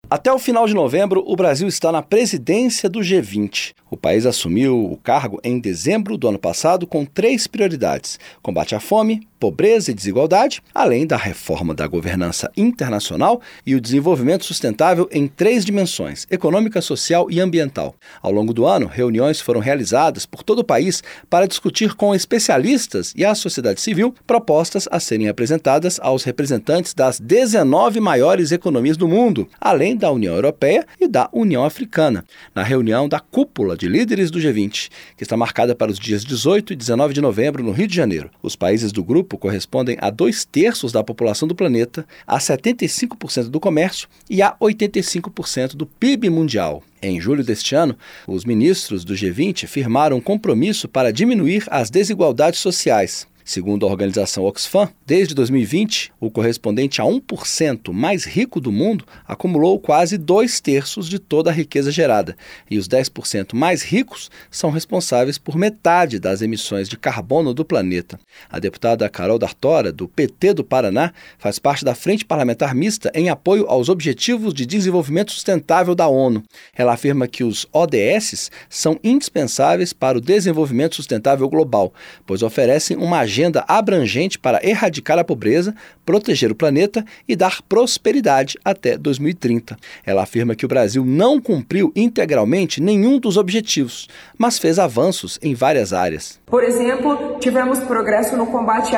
Até o final de novembro, o Brasil está na presidência do G20. O país assumiu o cargo em dezembro do ano passado com 3 prioridades: combate à fome, pobreza e desigualdade, além da reforma da governança internacional e o desenvolvimento sustentável em 3 dimensões: econômica, social e ambiental. Ao longo do ano, reuniões foram realizadas por todo o país para discutir com especialistas e a sociedade civil propostas a serem apresentadas aos representantes das 19 maiores economias do mundo, além da União Europeia e da União Africana, na reunião da cúpula de líderes do G20, que está marcada para os dias 18 e 19 de novembro no Rio de Janeiro. Os países do grupo correspondem a 2/3 da população do planeta, a 75% do comércio e a 85% do PIB mundial. Em julho deste ano, os ministros do G20 firmaram um compromisso para diminuir as desigualdades sociais. Segundo a organização Oxfam, desde 2020, o correspondente a 1% mais rico do mundo acumulou quase 2/3 de toda a riqueza gerada, e os 10% mais ricos são responsáveis por metade das emissões de carbono do planeta. A deputada Carol D'Artora, do PT do Paraná, faz parte da Frente Parlamentar Mista em apoio aos Objetivos de Desenvolvimento Sustentável da ONU. Ela afirma que os ODS são indispensáveis para o desenvolvimento sustentável global, pois oferecem uma agenda abrangente para erradicar a pobreza, proteger o planeta e dar prosperidade até 2030. Ela afirma que o Brasil não cumpriu integralmente nenhum dos objetivos, mas fez avanços em várias áreas. Por exemplo, tivemos progresso no combate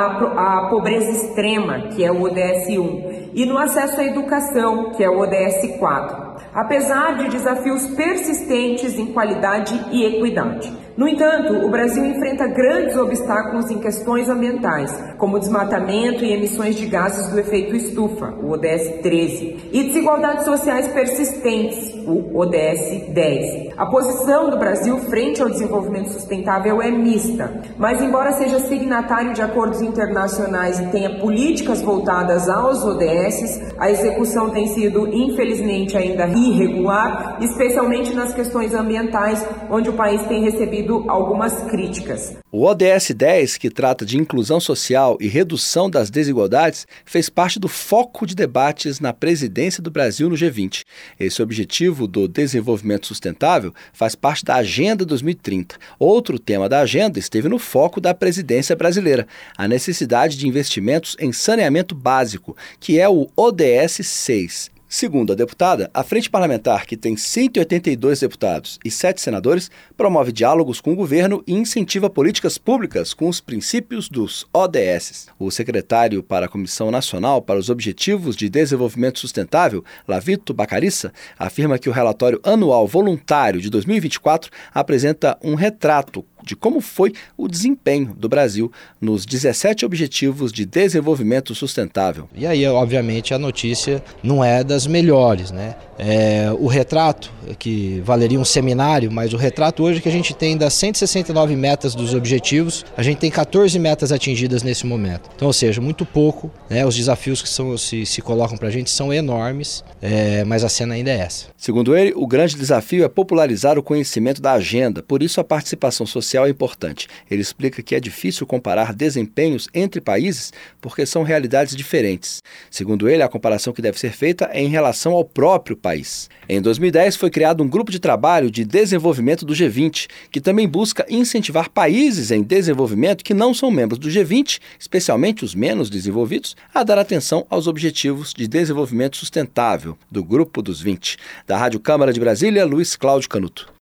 à pobreza extrema, que é o ODS 1, e no acesso à educação, que é o ODS 4, apesar de desafios persistentes em qualidade e equidade. No entanto, o Brasil enfrenta grandes obstáculos em questões ambientais, como desmatamento e emissões de gases do efeito estufa, o ODS 13, e desigualdades sociais persistentes, o ODS 10. A posição do Brasil frente ao desenvolvimento sustentável é mista, mas embora seja signatário de acordos internacionais e tenha políticas voltadas aos ODS, a execução tem sido, infelizmente, ainda irregular, especialmente nas questões ambientais, onde o país tem recebido algumas críticas. O ODS 10, que trata de inclusão social e redução das desigualdades, fez parte do foco de debates na presidência do Brasil no G20. Esse objetivo do desenvolvimento sustentável faz parte da Agenda 2030. Outro tema da agenda esteve no foco da presidência brasileira: a necessidade de investimentos em saneamento básico, que é o ODS 6. Segundo a deputada, a Frente Parlamentar, que tem 182 deputados e 7 senadores, promove diálogos com o governo e incentiva políticas públicas com os princípios dos ODS. O secretário para a Comissão Nacional para os Objetivos de Desenvolvimento Sustentável, Lavito Bacarissa, afirma que o relatório anual voluntário de 2024 apresenta um retrato de como foi o desempenho do Brasil nos 17 Objetivos de Desenvolvimento Sustentável. E aí, obviamente, a notícia não é das melhores, né? O retrato, que valeria um seminário, mas o retrato hoje que a gente tem das 169 metas dos objetivos, a gente tem 14 metas atingidas nesse momento. Então, ou seja, muito pouco, né? Os desafios que se colocam para a gente são enormes, mas a cena ainda é essa. Segundo ele, o grande desafio é popularizar o conhecimento da agenda, por isso a participação social é importante. Ele explica que é difícil comparar desempenhos entre países porque são realidades diferentes. Segundo ele, a comparação que deve ser feita é em relação ao próprio país. Em 2010, foi criado um grupo de trabalho de desenvolvimento do G20, que também busca incentivar países em desenvolvimento que não são membros do G20, especialmente os menos desenvolvidos, a dar atenção aos objetivos de desenvolvimento sustentável do Grupo dos 20. Da Rádio Câmara de Brasília, Luiz Cláudio Canuto.